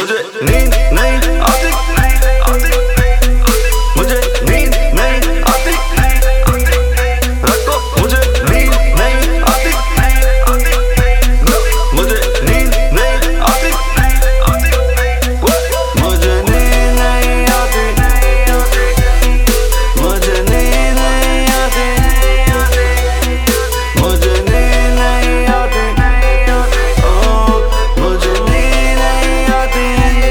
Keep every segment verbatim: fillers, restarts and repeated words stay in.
मुझे नींद नहीं आती, मुझे नींद नहीं आती, रात को मुझे नींद नहीं आती, मुझे नींद नहीं आती, मुझे नींद नहीं आती, मुझे नींद नहीं आती, मुझे नींद नहीं आती, ओ मुझे नींद नहीं आती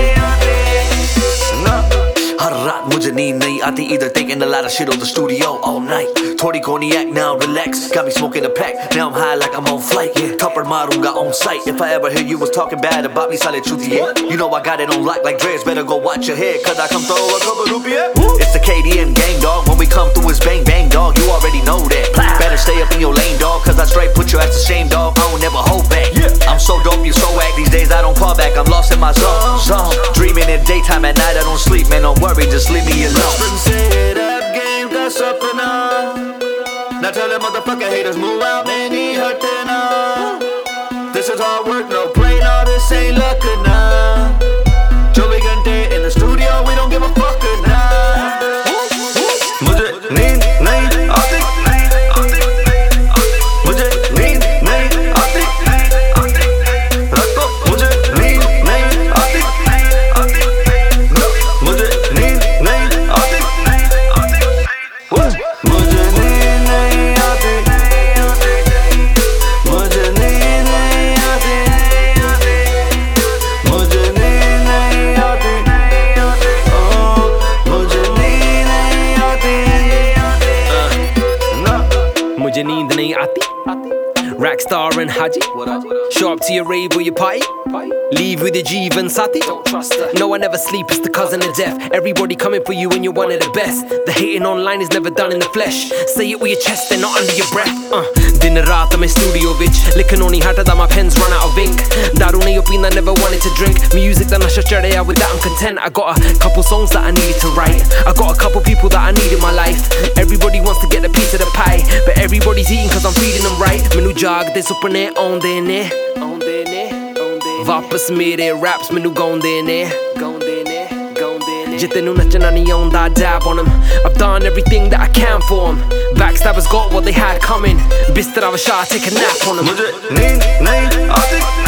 ना। हर रात मुझे नींद नहीं आती, either thinking a lot of shit on the studio all night. Thodi cognac now relax, got me smoking a pack, now I'm high like I'm on flight. Yeah, thapad marunga on sight. If I ever hear you was talking bad about me, sale chutiye. You know I got it on lock like Dre's, better go watch your head, cause I come throw a couple rupiah. It's the K D M gang, dog, when we come through it's bang bang, dog, you already know that. Better stay up in your lane, dog, cause I straight put your ass to shame, dog, I don't never hold back. I'm so dope, you so whack, these days I don't call back, I'm lost in my zone, zone. Dreaming in daytime, at night I don't sleep, man, don't worry, just leave me alone. Rap game ka sapna, now tell them motherfucking haters move out, man, nahi hatna. This is hard work, no play, no, this ain't luck, nah. twenty-four घंटे in the studio, we don't give a fuck, nah. मुझे नींद नहीं आती, मुझे नींद नहीं आती, रात को मुझे नींद नहीं आती, मुझे नींद नहीं आती, मुझे नींद नहीं आती, मुझे नींद नहीं आती, मुझे नींद नहीं आती, ओ मुझे नींद नहीं आती ना। मुझे नींद नहीं आती. Rackstar and Haji, show up to your rave or your party, leave with your Jeev and Sati. No, I never sleep, it's the cousin of death. Everybody coming for you and you're one of the best. The hating online is never done in the flesh. Say it with your chest and not under your breath. uh. Din raat I'm in studio bitch, likhan nahi hatada, my pens run out of ink. Daru nahi peenda, never wanted to drink. Music that nasha chadaya, with that I'm content. I got a couple songs that I needed to write, I got a couple people that I need in my life. Everybody wants to get a piece of the pie, but everybody's eating cause I'm feeding them right. Menu ਜਾਗਦੇ ਸੁਪਨੇ ਆਉਂਦੇ ਨੇ, ਆਉਂਦੇ ਨੇ, ਆਉਂਦੇ ਨੇ, ਵਾਪਸ ਮੇਰੇ raps ਮੈਨੂੰ ਗਾਉਂਦੇ ਨੇ, ਗਾਉਂਦੇ ਨੇ, ਗਾਉਂਦੇ ਨੇ। ਜੇ ਤੈਨੂੰ ਨੱਚਣਾ ਨਹੀਂ ਆਉਂਦਾ, dab on 'em. I've done everything that I can for 'em. Backstabbers got what they had coming, ਬਿਸਤਰਾ ਵਿਛਾ take a nap on 'em. मुझे नींद नहीं आती,